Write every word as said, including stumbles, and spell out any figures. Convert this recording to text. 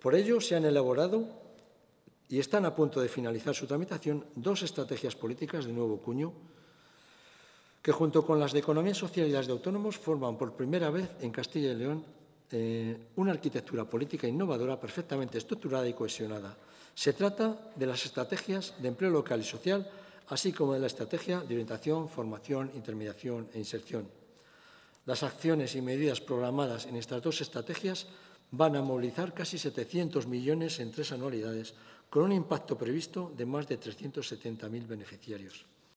Por ello, se han elaborado y están a punto de finalizar su tramitación dos estrategias políticas de nuevo cuño que, junto con las de economía social y las de autónomos, forman por primera vez en Castilla y León eh, una arquitectura política innovadora perfectamente estructurada y cohesionada. Se trata de las estrategias de empleo local y social, así como de la estrategia de orientación, formación, intermediación e inserción. Las acciones y medidas programadas en estas dos estrategias van a movilizar casi setecientos millones en tres anualidades, con un impacto previsto de más de trescientos setenta mil beneficiarios.